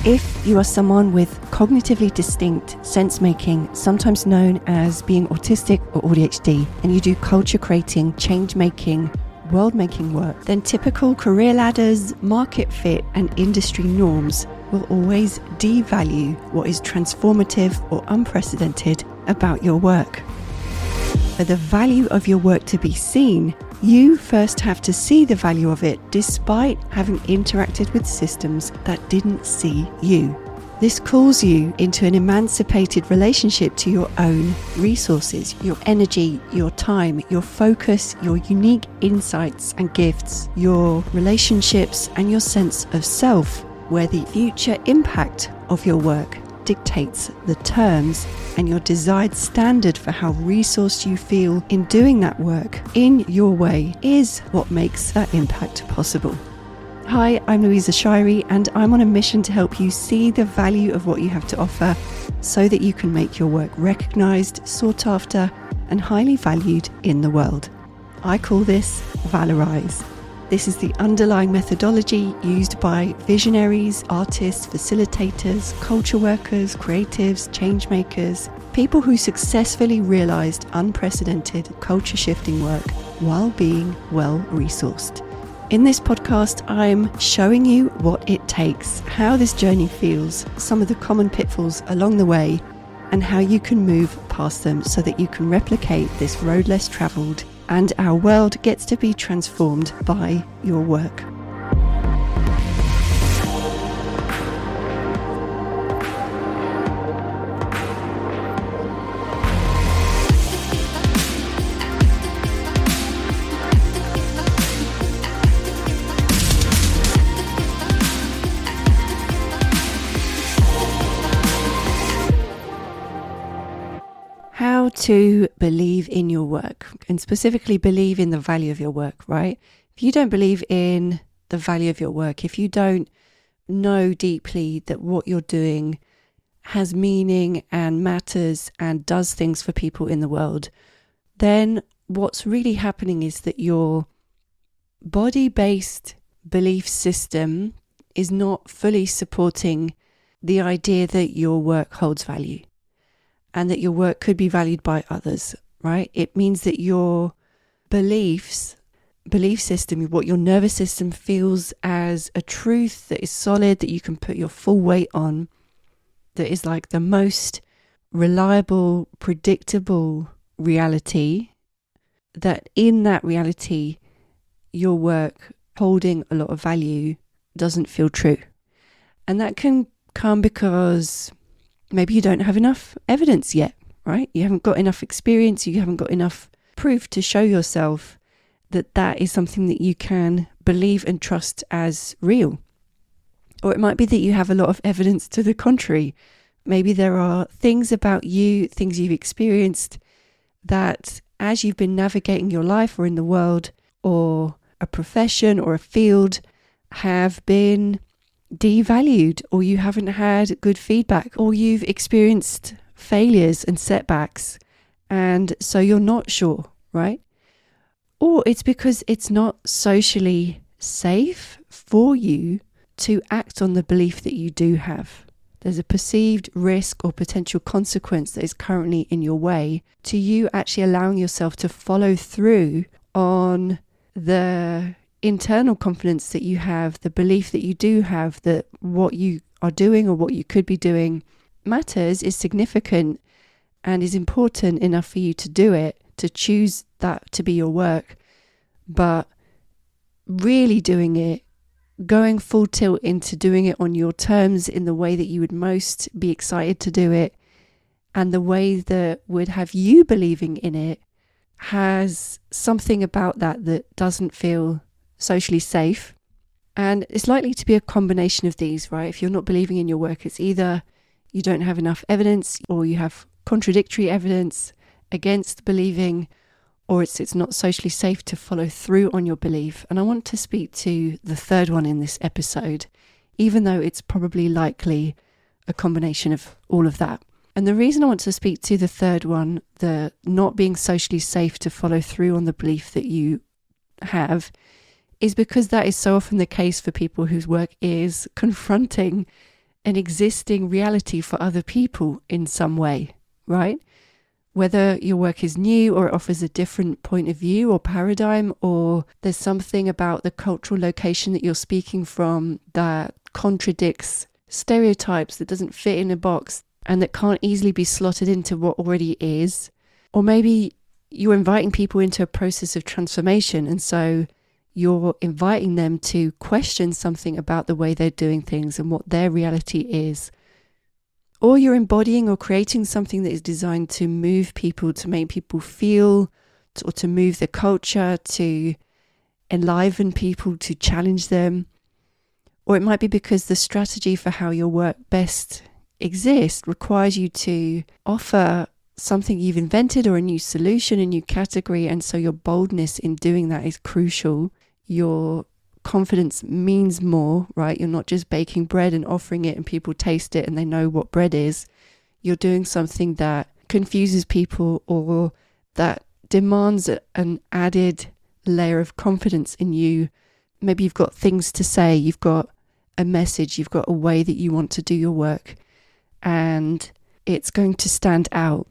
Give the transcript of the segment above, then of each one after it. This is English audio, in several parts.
If you are someone with cognitively distinct sense-making, sometimes known as being autistic or ADHD, and you do culture-creating, change-making, world-making work, then typical career ladders, market fit, and industry norms will always devalue what is transformative or unprecedented about your work. For the value of your work to be seen, you first have to see the value of it despite having interacted with systems that didn't see you. This calls you into an emancipated relationship to your own resources, your energy, your time, your focus, your unique insights and gifts, your relationships, and your sense of self, where the future impact of your work dictates the terms and your desired standard for how resourced you feel in doing that work in your way is what makes that impact possible. Hi, I'm Louisa Shirey, and I'm on a mission to help you see the value of what you have to offer so that you can make your work recognised, sought after, and highly valued in the world. I call this Valorize. This is the underlying methodology used by visionaries, artists, facilitators, culture workers, creatives, change makers, people who successfully realized unprecedented culture shifting work while being well resourced. In this podcast, I'm showing you what it takes, how this journey feels, some of the common pitfalls along the way, and how you can move past them so that you can replicate this road less traveled and our world gets to be transformed by your work. How to believe in your work, and specifically believe in the value of your work, right? If you don't believe in the value of your work, if you don't know deeply that what you're doing has meaning and matters and does things for people in the world, then what's really happening is that your body-based belief system is not fully supporting the idea that your work holds value and that your work could be valued by others, right? It means that your belief system, what your nervous system feels as a truth that is solid, that you can put your full weight on, that is like the most reliable, predictable reality, that in that reality, your work holding a lot of value doesn't feel true. And that can come because maybe you don't have enough evidence yet, right? You haven't got enough experience, you haven't got enough proof to show yourself that that is something that you can believe and trust as real. Or it might be that you have a lot of evidence to the contrary. Maybe there are things about you, things you've experienced that as you've been navigating your life or in the world or a profession or a field have been devalued, or you haven't had good feedback, or you've experienced failures and setbacks, and so you're not sure, right? Or it's because it's not socially safe for you to act on the belief that you do have. There's a perceived risk or potential consequence that is currently in your way to you actually allowing yourself to follow through on the internal confidence that you have, the belief that you do have that what you are doing or what you could be doing matters, is significant, and is important enough for you to do it, to choose that to be your work. But really doing it, going full tilt into doing it on your terms in the way that you would most be excited to do it, and the way that would have you believing in it, has something about that doesn't feel socially safe. And it's likely to be a combination of these, right? If you're not believing in your work, it's either you don't have enough evidence, or you have contradictory evidence against believing, or it's not socially safe to follow through on your belief. And I want to speak to the third one in this episode, even though it's probably likely a combination of all of that. And the reason I want to speak to the third one, the not being socially safe to follow through on the belief that you have, is because that is so often the case for people whose work is confronting an existing reality for other people in some way, right? Whether your work is new or it offers a different point of view or paradigm, or there's something about the cultural location that you're speaking from that contradicts stereotypes, that doesn't fit in a box and that can't easily be slotted into what already is. Or maybe you're inviting people into a process of transformation, and so you're inviting them to question something about the way they're doing things and what their reality is. Or you're embodying or creating something that is designed to move people, to make people feel, or to move the culture, to enliven people, to challenge them. Or it might be because the strategy for how your work best exists requires you to offer something you've invented or a new solution, a new category. And so your boldness in doing that is crucial. Your confidence means more, right? You're not just baking bread and offering it and people taste it and they know what bread is. You're doing something that confuses people or that demands an added layer of confidence in you. Maybe you've got things to say, you've got a message, you've got a way that you want to do your work, and it's going to stand out.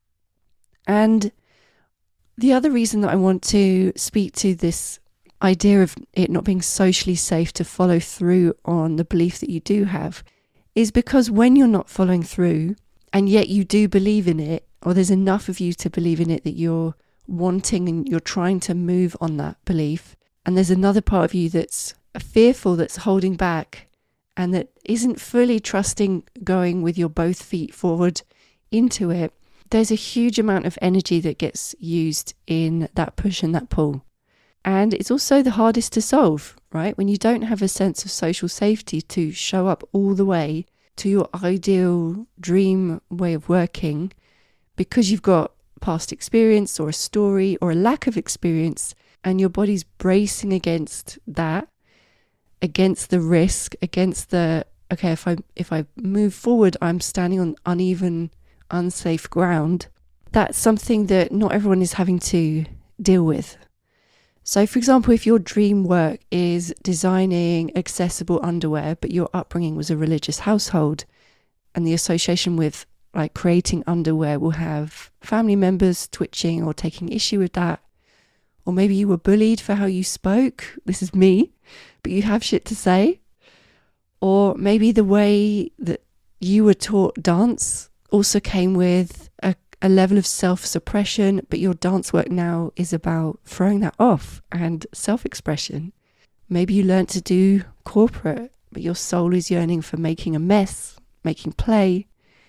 And the other reason that I want to speak to this idea of it not being socially safe to follow through on the belief that you do have is because when you're not following through and yet you do believe in it, or there's enough of you to believe in it that you're wanting and you're trying to move on that belief, and there's another part of you that's fearful, that's holding back and that isn't fully trusting going with your both feet forward into it, there's a huge amount of energy that gets used in that push and that pull. And it's also the hardest to solve, right? When you don't have a sense of social safety to show up all the way to your ideal dream way of working, because you've got past experience or a story or a lack of experience, and your body's bracing against that, against the risk, against the, okay, if I move forward, I'm standing on uneven, unsafe ground. That's something that not everyone is having to deal with. So, for example, if your dream work is designing accessible underwear, but your upbringing was a religious household, and the association with like creating underwear will have family members twitching or taking issue with that, or maybe you were bullied for how you spoke, this is me, but you have shit to say, or maybe the way that you were taught dance also came with a level of self-suppression, but your dance work now is about throwing that off and self-expression. Maybe you learned to do corporate, but your soul is yearning for making a mess, making play.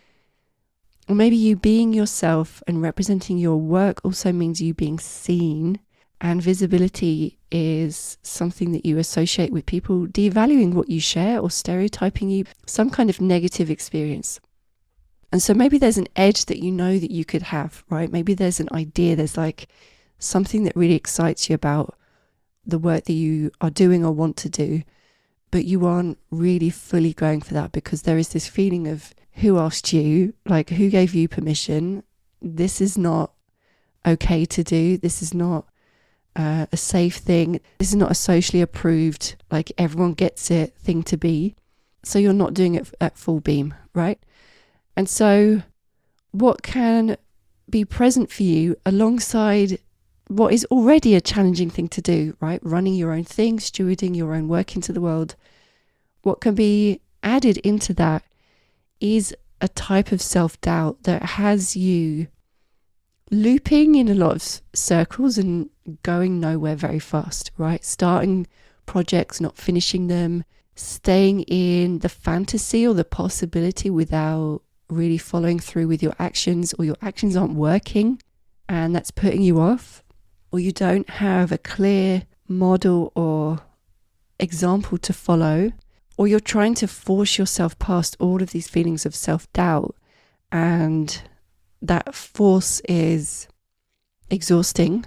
Or maybe you being yourself and representing your work also means you being seen, and visibility is something that you associate with people devaluing what you share or stereotyping you, some kind of negative experience. And so maybe there's an edge that you know that you could have, right? Maybe there's an idea, there's like something that really excites you about the work that you are doing or want to do, but you aren't really fully going for that because there is this feeling of who asked you, like who gave you permission? This is not okay to do. This is not a safe thing. This is not a socially approved, like everyone gets it thing to be. So you're not doing it at full beam, right? And so what can be present for you alongside what is already a challenging thing to do, right? Running your own thing, stewarding your own work into the world. What can be added into that is a type of self-doubt that has you looping in a lot of circles and going nowhere very fast, right? Starting projects, not finishing them, staying in the fantasy or the possibility without really following through with your actions, or your actions aren't working and that's putting you off, or you don't have a clear model or example to follow, or you're trying to force yourself past all of these feelings of self-doubt, and that force is exhausting,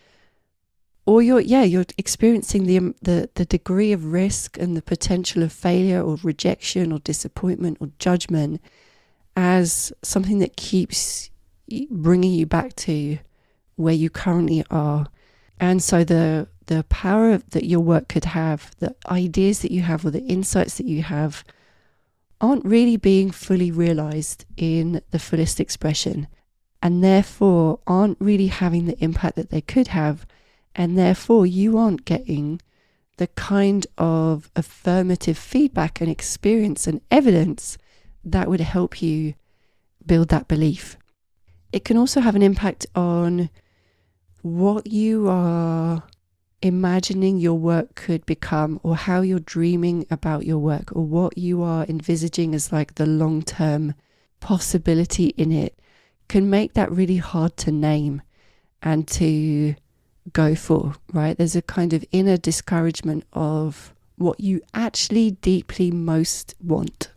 or you're experiencing the degree of risk and the potential of failure or rejection or disappointment or judgment as something that keeps bringing you back to where you currently are. And so the power that your work could have, the ideas that you have or the insights that you have, aren't really being fully realized in the fullest expression, and therefore aren't really having the impact that they could have, and therefore you aren't getting the kind of affirmative feedback and experience and evidence that would help you build that belief. It can also have an impact on what you are imagining your work could become, or how you're dreaming about your work, or what you are envisaging as like the long-term possibility in it, can make that really hard to name and to go for, right? There's a kind of inner discouragement of what you actually deeply most want.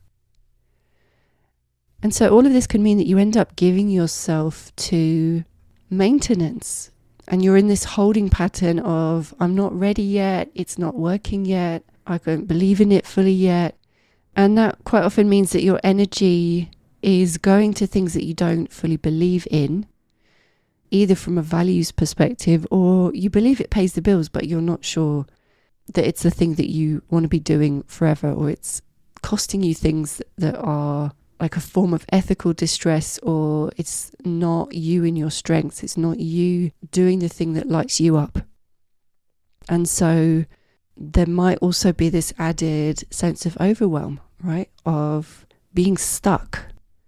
And so all of this can mean that you end up giving yourself to maintenance, and you're in this holding pattern of, I'm not ready yet, it's not working yet, I don't believe in it fully yet. And that quite often means that your energy is going to things that you don't fully believe in, either from a values perspective, or you believe it pays the bills, but you're not sure that it's the thing that you want to be doing forever, or it's costing you things that are like a form of ethical distress, or it's not you in your strengths. It's not you doing the thing that lights you up. And so there might also be this added sense of overwhelm, right? Of being stuck.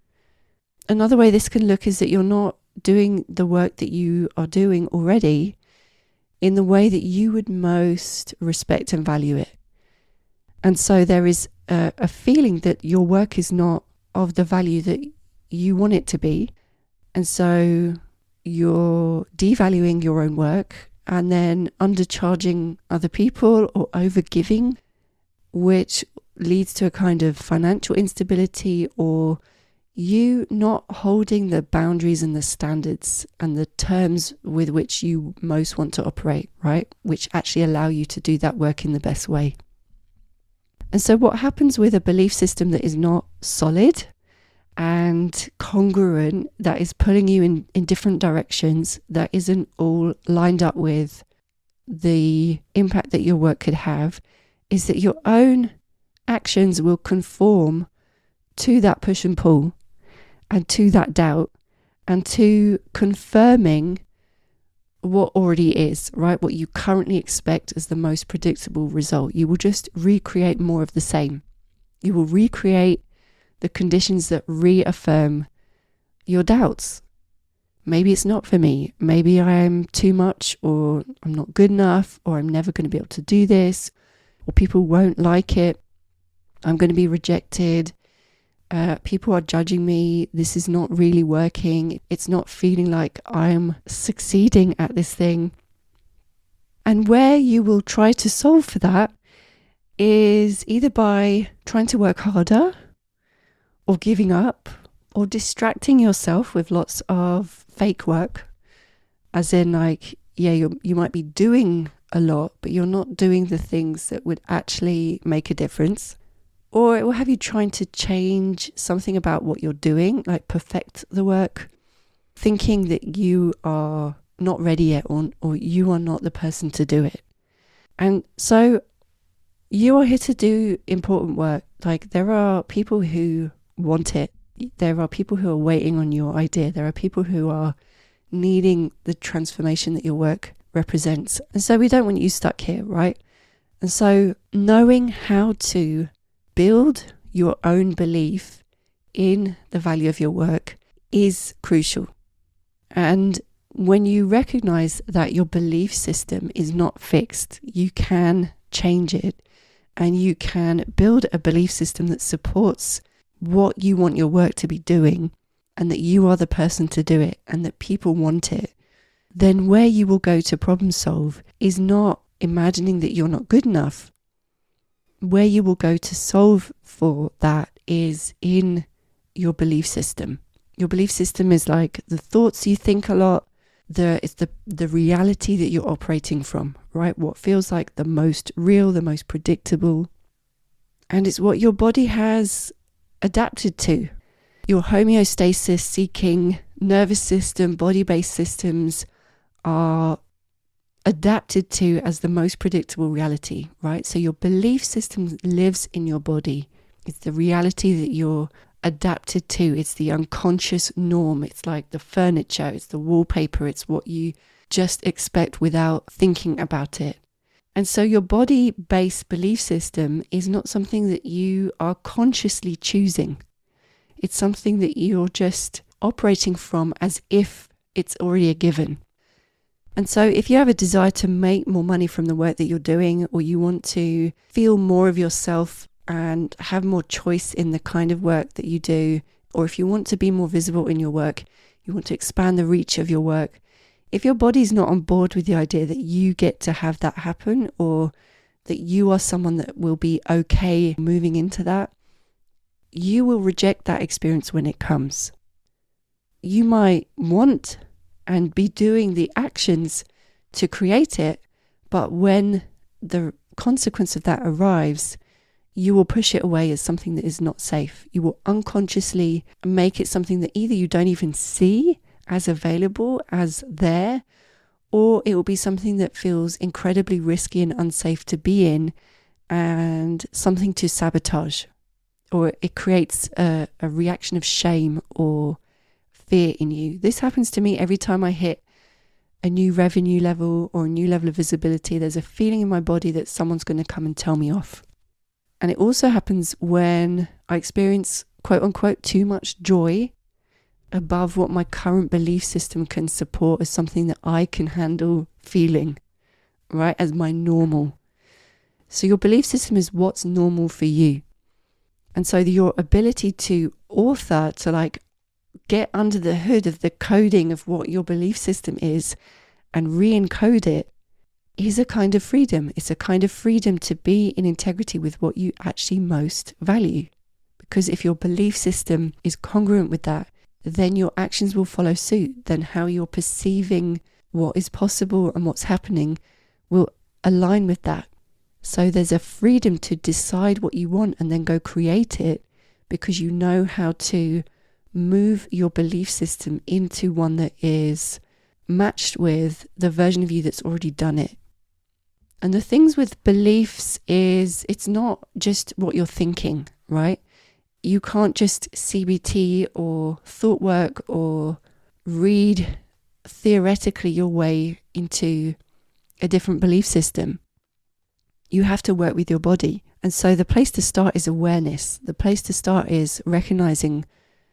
Another way this can look is that you're not doing the work that you are doing already in the way that you would most respect and value it. And so there is a feeling that your work is not of the value that you want it to be. And so you're devaluing your own work and then undercharging other people or overgiving, which leads to a kind of financial instability, or you not holding the boundaries and the standards and the terms with which you most want to operate, right? Which actually allow you to do that work in the best way. And so what happens with a belief system that is not solid and congruent, that is pulling you in different directions, that isn't all lined up with the impact that your work could have, is that your own actions will conform to that push and pull and to that doubt and to confirming what already is, right? What you currently expect as the most predictable result. You will just recreate more of the same. You will recreate the conditions that reaffirm your doubts. Maybe it's not for me. Maybe I'm too much, or I'm not good enough, or I'm never going to be able to do this, or people won't like it. I'm going to be rejected. People are judging me. This is not really working. It's not feeling like I'm succeeding at this thing. And where you will try to solve for that is either by trying to work harder, or giving up, or distracting yourself with lots of fake work. As in, like, yeah, you might be doing a lot, but you're not doing the things that would actually make a difference. Or it will have you trying to change something about what you're doing, like perfect the work, thinking that you are not ready yet, or you are not the person to do it. And so you are here to do important work. Like, there are people who want it. There are people who are waiting on your idea. There are people who are needing the transformation that your work represents. And so we don't want you stuck here, right? And so knowing how to build your own belief in the value of your work is crucial. And when you recognize that your belief system is not fixed, you can change it, and you can build a belief system that supports what you want your work to be doing, and that you are the person to do it, and that people want it. Then where you will go to problem solve is not imagining that you're not good enough. Where you will go to solve for that is in your belief system. Your belief system is like the thoughts you think a lot. It's the reality that you're operating from, right? What feels like the most real, the most predictable. And it's what your body has adapted to. Your homeostasis seeking nervous system, body-based systems are adapted to as the most predictable reality, right? So your belief system lives in your body. It's the reality that you're adapted to. It's the unconscious norm. It's like the furniture, it's the wallpaper, it's what you just expect without thinking about it. And so your body-based belief system is not something that you are consciously choosing. It's something that you're just operating from as if it's already a given. And so if you have a desire to make more money from the work that you're doing, or you want to feel more of yourself and have more choice in the kind of work that you do, or if you want to be more visible in your work, you want to expand the reach of your work, if your body's not on board with the idea that you get to have that happen, or that you are someone that will be okay moving into that, you will reject that experience when it comes. You might want and be doing the actions to create it, but when the consequence of that arrives, you will push it away as something that is not safe. You will unconsciously make it something that either you don't even see as available, as there, or it will be something that feels incredibly risky and unsafe to be in, and something to sabotage, or it creates a reaction of shame or fear in you. This happens to me every time I hit a new revenue level or a new level of visibility. There's a feeling in my body that someone's going to come and tell me off. And it also happens when I experience, quote unquote, too much joy above what my current belief system can support as something that I can handle feeling, right, as my normal. So your belief system is what's normal for you. And so your ability to author, to like get under the hood of the coding of what your belief system is and re-encode it, is a kind of freedom. It's a kind of freedom to be in integrity with what you actually most value. Because if your belief system is congruent with that, then your actions will follow suit. Then how you're perceiving what is possible and what's happening will align with that. So there's a freedom to decide what you want and then go create it, because you know how to move your belief system into one that is matched with the version of you that's already done it. And the things with beliefs is it's not just what you're thinking, right? You can't just CBT or thought work or read theoretically your way into a different belief system. You have to work with your body. And so the place to start is awareness. The place to start is recognizing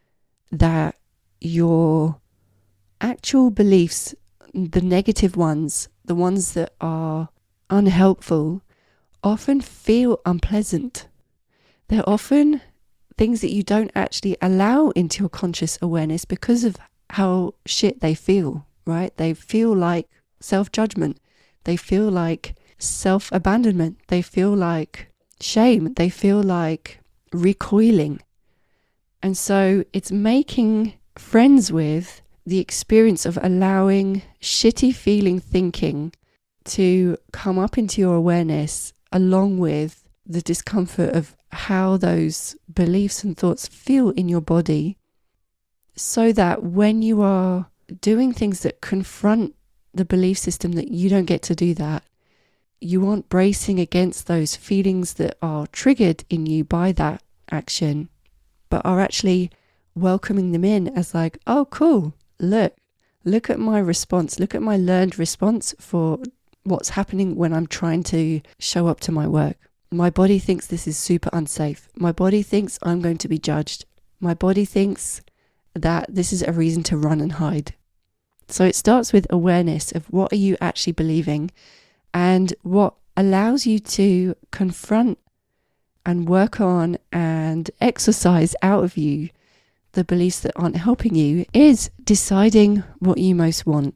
that your actual beliefs, the negative ones, the ones that are unhelpful, often feel unpleasant. They're often things that you don't actually allow into your conscious awareness because of how shit they feel, right? They feel like self-judgment. They feel like self-abandonment. They feel like shame. They feel like recoiling. And so it's making friends with the experience of allowing shitty feeling thinking to come up into your awareness, along with the discomfort of how those beliefs and thoughts feel in your body, so that when you are doing things that confront the belief system that you don't get to do that, you aren't bracing against those feelings that are triggered in you by that action, but are actually welcoming them in as like, oh, cool, look at my response, look at my learned response for what's happening when I'm trying to show up to my work. My body thinks this is super unsafe. My body thinks I'm going to be judged. My body thinks that this is a reason to run and hide. So it starts with awareness of what are you actually believing, and what allows you to confront and work on and exercise out of you the beliefs that aren't helping you is deciding what you most want.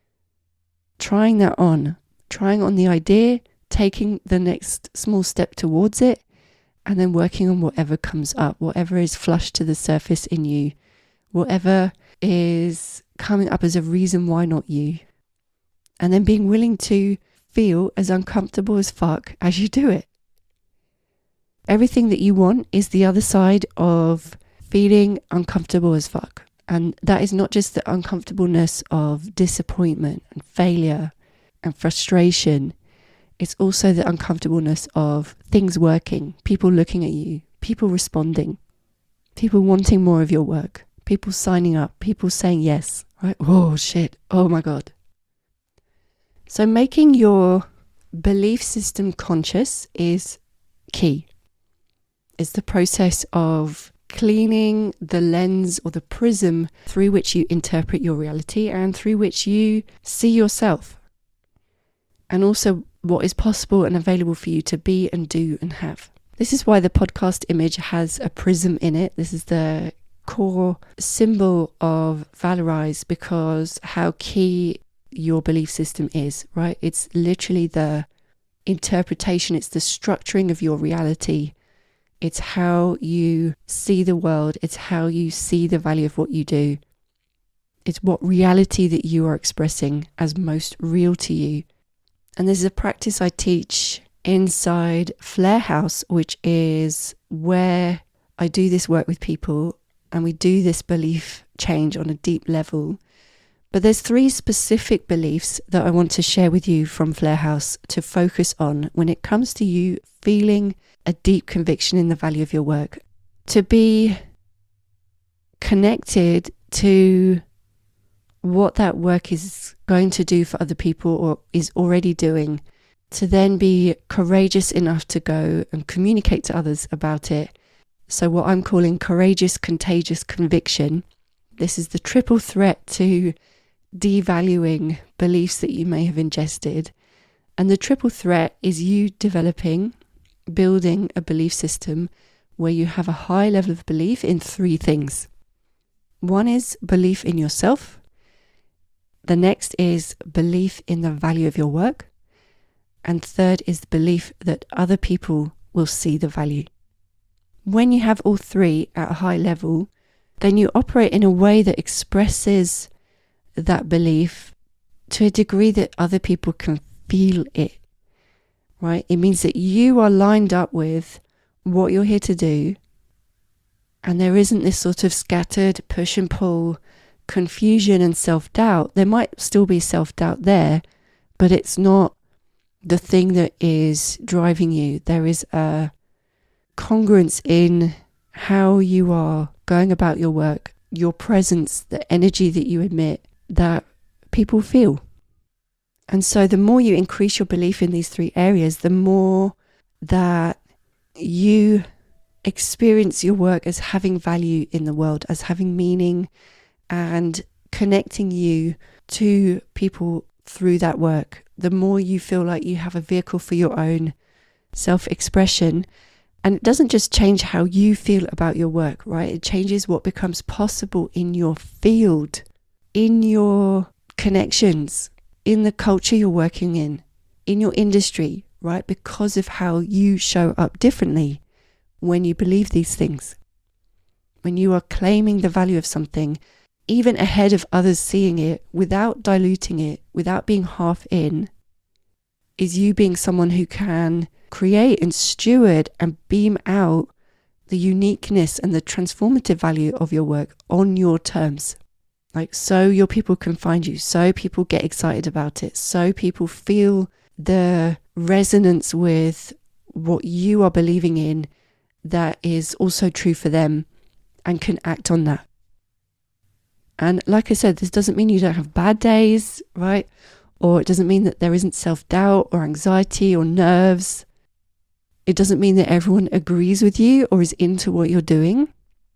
Trying on the idea, taking the next small step towards it, and then working on whatever comes up, whatever is flushed to the surface in you, whatever is coming up as a reason why not you. And then being willing to feel as uncomfortable as fuck as you do it. Everything that you want is the other side of feeling uncomfortable as fuck. And that is not just the uncomfortableness of disappointment and failure and frustration. It's also the uncomfortableness of things working, people looking at you, people responding, people wanting more of your work, people signing up, people saying yes, right? Oh shit, oh my God. So making your belief system conscious is key. It's the process of cleaning the lens or the prism through which you interpret your reality and through which you see yourself. And also what is possible and available for you to be and do and have. This is why the podcast image has a prism in it. This is the core symbol of Valorize, because how key your belief system is, right? It's literally the interpretation, it's the structuring of your reality. It's how you see the world. It's how you see the value of what you do. It's what reality that you are expressing as most real to you. And this is a practice I teach inside Flare House, which is where I do this work with people and we do this belief change on a deep level. But there's 3 specific beliefs that I want to share with you from Flare House to focus on when it comes to you feeling a deep conviction in the value of your work. To be connected to what that work is going to do for other people or is already doing, to then be courageous enough to go and communicate to others about it. So what I'm calling courageous, contagious conviction. This is the triple threat to devaluing beliefs that you may have ingested. And the triple threat is you building a belief system where you have a high level of belief in 3 things. One is belief in yourself. The next is belief in the value of your work. And third is the belief that other people will see the value. When you have all 3 at a high level, then you operate in a way that expresses that belief to a degree that other people can feel it, right? It means that you are lined up with what you're here to do, and there isn't this sort of scattered push and pull, confusion and self-doubt. There might still be self-doubt there, but it's not the thing that is driving you. There is a congruence in how you are going about your work, your presence, the energy that you emit, that people feel. And so the more you increase your belief in these 3 areas, the more that you experience your work as having value in the world, as having meaning and connecting you to people through that work, the more you feel like you have a vehicle for your own self-expression. And it doesn't just change how you feel about your work, right? It changes what becomes possible in your field, in your connections, in the culture you're working in your industry, right? Because of how you show up differently when you believe these things. When you are claiming the value of something, even ahead of others seeing it, without diluting it, without being half in, is you being someone who can create and steward and beam out the uniqueness and the transformative value of your work on your terms. Like, so your people can find you, so people get excited about it, so people feel the resonance with what you are believing in that is also true for them and can act on that. And like I said, this doesn't mean you don't have bad days, right? Or it doesn't mean that there isn't self-doubt or anxiety or nerves. It doesn't mean that everyone agrees with you or is into what you're doing.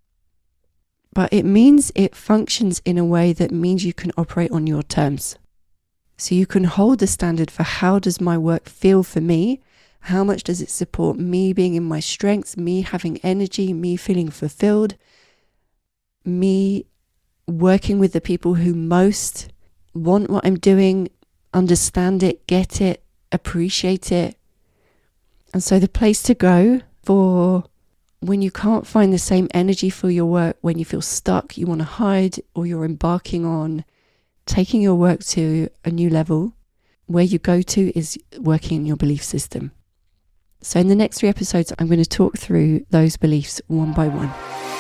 But it means it functions in a way that means you can operate on your terms. So you can hold the standard for how does my work feel for me? How much does it support me being in my strengths, me having energy, me feeling fulfilled, me working with the people who most want what I'm doing, understand it, get it, appreciate it. And so the place to go for when you can't find the same energy for your work, when you feel stuck, you want to hide, or you're embarking on taking your work to a new level, where you go to is working in your belief system. So in the next 3 episodes, I'm going to talk through those beliefs one by one.